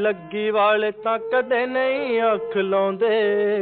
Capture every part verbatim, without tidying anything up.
ਲੱਗੀ ਵਾਲੇ ਤਾਂ ਕਦੇ ਨਹੀਂ ਅੱਖ ਲਾਉਂਦੇ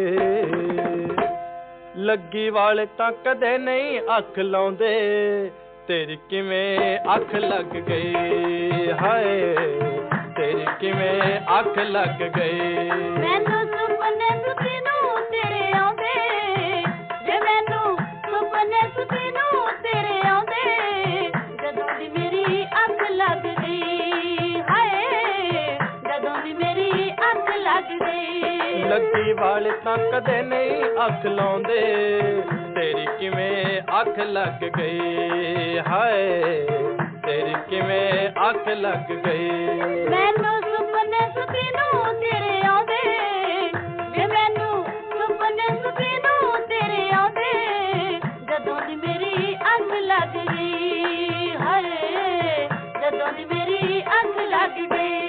ਲੱਗੀ ਵਾਲੇ ਤਾਂ ਕਦੇ ਨਹੀਂ ਅੱਖ ਲਾਉਂਦੇ ਤੇਰੀ ਕਿਵੇਂ ਅੱਖ ਲੱਗ ਗਈ ਹਾਏ ਤੇਰੀ ਕਿਵੇਂ ਅੱਖ ਲੱਗ ਗਈ ਮੈਨੂੰ ਸੁਪਨੇ ਸੁਤੀ ਨੂੰ ਤੇਰੇ ਆਉਂਦੇ ਜੇ ਮੈਨੂੰ ਸੁਪਨੇ ਸੁਤੀ ਨੂੰ ਤੇਰੇ ਆਉਂਦੇ ਜਦੋਂ ਦੀ ਮੇਰੀ ਅੱਖ ਲੱਗ ਗਈ ਹਾਏ ਜਦੋਂ ਦੀ ਮੇਰੀ ਅੱਖ ਲੱਗ ਗਈ ਲੱਗੀ ਵਾਲੇ ਤਾਂ ਕਦੇ ਨਹੀਂ ਅੱਖ ਲਾਉਂਦੇ ਤੇਰੀ ਕਿਵੇਂ ਅੱਖ ਲੱਗ ਗਈ ਹਾਏ ਤੇਰੀ ਕਿਵੇਂ ਅੱਖ ਲੱਗ ਗਈ ਮੈਨੂੰ ਸੁਪਨੇ ਸੁਤੀ ਨੂੰ ਤੇਰੇ ਆਉਂਦੇ ਜੇ ਮੈਨੂੰ ਸੁਪਨੇ ਸੁਤੀ ਨੂੰ ਤੇਰੇ ਆਉਂਦੇ ਜਦੋਂ ਦੀ ਮੇਰੀ ਅੱਖ ਲੱਗ ਗਈ ਹਾਏ ਜਦੋਂ ਦੀ ਮੇਰੀ ਅੱਖ ਲੱਗ ਗਈ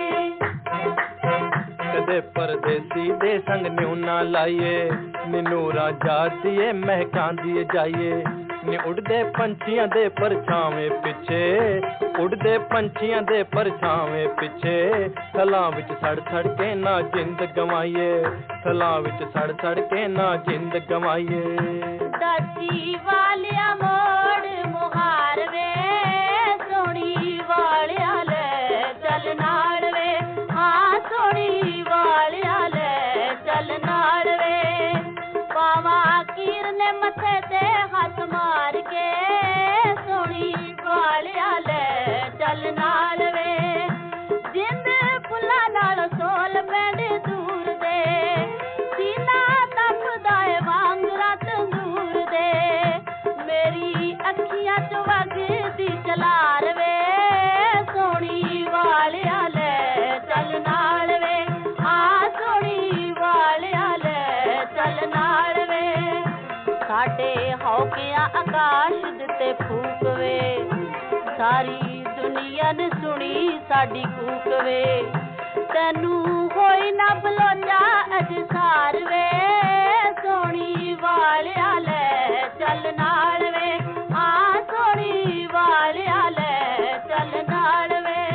ਕਦੇ ਪਰਦੇਸੀ ਦੇ ਸੰਗ ਨਿਉ ਨਾ ਲਾਈਏ ਨੀ ਨੂਰਾਂ ਜਾਦੀਏ ਮਹਿਕਾਂਦੀਏ ਜਾਈਏ ਨੀ ਉੜਦੇ ਪੰਛੀਆਂ ਦੇ ਪਰਛਾਵੇਂ ਪਿੱਛੇ ਉੜਦੇ ਪੰਛੀਆਂ ਦੇ ਪਰਛਾਵੇਂ ਪਿੱਛੇ ਥਲਾਂ ਵਿੱਚ ਸੜ ਸੜ ਕੇ ਨਾ ਜਿੰਦ ਗਵਾਈਏ ਥਲਾਂ ਵਿੱਚ ਸੜ ਸੜ ਕੇ ਨਾ ਜਿੰਦ ਗਵਾਈਏ ਦਾਦੀ ਵਾਲਿਆ ਮੋੜ ਮੁਹਾਰ ਵੇ ਸੋਹਣੀ ਵਾਲਿਆ ਲੈ ਚੱਲ ਨਾਲ ਵੇ ਹਾਂ ਸੋਹਣੀ ਵਾਲਿਆ ਲੈ ਚੱਲ ਨਾਲ ਵੇ ਪਾਵਾਂ ਕੀਰ ਨੇ ਮੱਥੇ ਤੇ ਹੱਥ ਮਾਰ ਕੇ ਸੋਹਣੀ ਵਾਲਿਆ ਲੈ ਚੱਲ ਨਾਲ ਵੇ ਜਿੰਦ ਫੁੱਲਾਂ ਨਾਲ ਸੋਲ ਪੈਂਡ ਦੂਰ ਦੇ ਸੀਨਾ ਤਪਦਾ ਏ ਵਾਂਗਰਾ ਤੰਦੂਰ ਦੇ ਮੇਰੀ ਅੱਖੀਆਂ ਚ ਵਗਦੀ ਚਲਾਰ ਵੇ ਸੋਹਣੀ ਵਾਲਿਆ ਲੈ ਚੱਲ ਨਾਲ ਵੇ ਹਾਂ ਸੋਹਣੀ ਵਾਲਿਆ ਲੈ ਚੱਲ ਨਾਲ ਵੇ ਸਾਡੇ ਹੌਕਿਆਂ ਆਕਾਸ਼ ਦਿੱਤੇ ਫੂਕ ਵੇ ਸਾਰੀ ਦੁਨੀਆ ਨੇ ਸੁਣੀ ਸਾਡੀ ਕੂਕ ਵੇ ਤੈਨੂੰ ਹੋਈ ਨਾ ਬਲੋਚਾ ਅਜਸਾਰ ਵੇ ਸੋਹਣੀ ਵਾਲਿਆ ਲੈ ਚੱਲ ਨਾਲ ਵੇ ਹਾਂ ਸੋਹਣੀ ਵਾਲਿਆ ਲੈ ਚੱਲ ਨਾਲ ਵੇ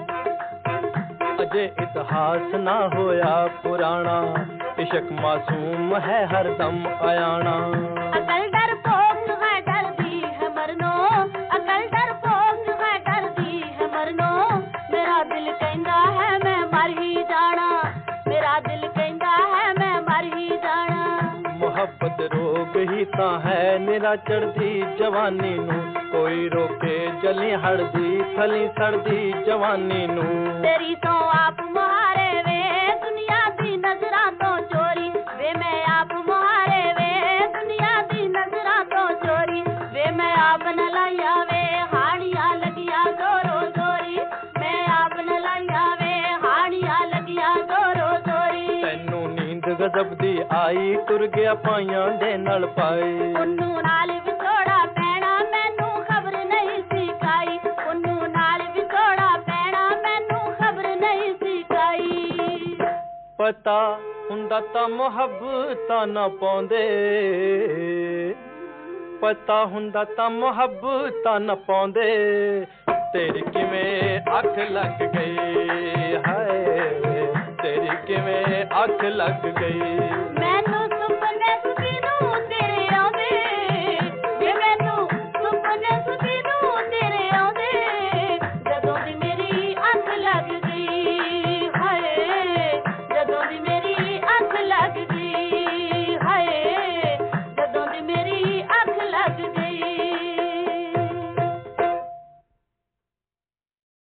ਅਜੇ ਇਤਿਹਾਸ ਨਾ ਹੋਇਆ ਪੁਰਾਣਾ ਇਸ਼ਕ ਮਾਸੂਮ ਹੈ ਹਰਦਮ ਆयाना ਅਕਲ ਡਰ ਪੋਕ ਹੈ ਡਰਦੀ ਹੈ ਮਰਨੋ ਅਕਲ ਡਰ ਪੋਕ ਹੈ ਡਰਦੀ ਹੈ ਮਰਨੋ ਮੇਰਾ ਦਿਲ ਕਹਿੰਦਾ ਹੈ ਮੈਂ ਮਰ ਹੀ ਜਾਣਾ ਮੇਰਾ ਦਿਲ ਕਹਿੰਦਾ ਹੈ ਮੈਂ ਮਰ ਹੀ ਜਾਣਾ ਮੁਹੱਬਤ ਰੋਗ ਹੀ ਤਾਂ ਹੈ ਨਿਰਾ ਚੜਦੀ ਜਵਾਨੀ ਨੂੰ ਕੋਈ ਰੋਕੇ ਜਲੀ ਹੜਦੀ ਥਲੀ ਸੜਦੀ ਜਵਾਨੀ ਨੂੰ ਤੇਰੀ ਤੋਂ ਆਪ ਮੁਹਾਰੇ ਵੇ ਦੁਨੀਆ ਦੀ ਨਜ਼ਰਾਂ ਤੋਂ ਚੋਰੀ ਵੇ ਮੈਂ ਆਪ ਮੁਹਾਰੇ ਵੇ ਦੁਨੀਆ ਦੀ ਨਜ਼ਰਾਂ ਤੋਂ ਚੋਰੀ ਵੇ ਮੈਂ ਆਪ ਨ ਲਾਇਆ ਵੇ ਹਾੜੀਆਂ ਲੱਗੀਆਂ ਜ਼ੋਰੋ ਜ਼ੋਰੀ ਮੈਂ ਆਪ ਨ ਲਾਇਆ ਵੇ ਹਾੜੀਆਂ ਲੱਗੀਆਂ ਜ਼ੋਰੋ ਜ਼ੋਰੀ ਤੈਨੂੰ ਨੀਂਦ ਗਜ਼ਬ ਦੀ ਆਈ ਟੁਰ ਗਿਆ ਪਾਈਆਂ ਦੇ ਨਾਲ ਪਾਈ ਉਹਨੂੰ ਨਾਲ ਵਿਛੋੜਾ ਪੈਣਾ ਮੈਨੂੰ ਖਬਰ ਨਹੀਂ ਸੀ ਕਾਈ ਉਹਨੂੰ ਨਾਲ ਵਿਛੋੜਾ ਪੈਣਾ ਮੈਨੂੰ ਖਬਰ ਨਹੀਂ ਸੀ ਕਾਈ ਪਤਾ ਹੁੰਦਾ ਤਾਂ ਮੁਹੱਬਤਾਂ ਨਾ ਪਾਉਂਦੇ ਪਤਾ ਹੁੰਦਾ ਤਾਂ ਮੁਹੱਬਤਾਂ ਨਾ ਪਾਉਂਦੇ ਤੇਰੀ ਕਿਵੇਂ ਅੱਖ ਲੱਗ ਗਈ ਹਾਏ ਤੇਰੀ ਕਿਵੇਂ ਅੱਖ ਲੱਗ ਗਈ